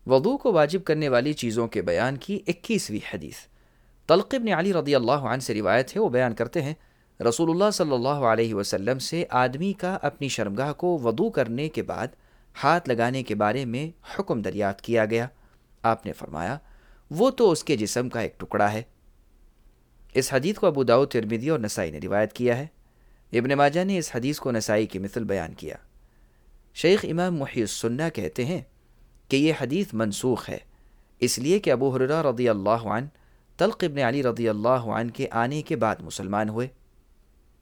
वज़ू को वाजिब करने वाली चीज़ों के बयान की 21वीं हदीस। तल्क़ इब्न अली रज़ियल्लाहु अन्हु से रिवायत है, वो बयान करते हैं, रसूलुल्लाह सल्लल्लाहु अलैहि वसल्लम से आदमी का अपनी शर्मगाह को वज़ू करने के बाद हाथ लगाने के बारे में हुक्म दरियाफ्त किया गया। आपने फरमाया, वो तो उसके जिस्म का एक टुकड़ा है। इस हदीस को अबू दाऊद, तिरमिज़ी और नसाई ने रिवायत किया है। इब्न माजा ने इस हदीस को नसाई की मिसल बयान किया। शेख इमाम मुहय्यिस्सुन्ना कहते हैं कि यह हदीस मनसूख है, इसलिए कि अबू हुरैरा रज़ियल्लाहु अन्हु तल्क़ इब्न अली रज़ियल्लाहु अन्हु के आने के बाद मुसलमान हुए।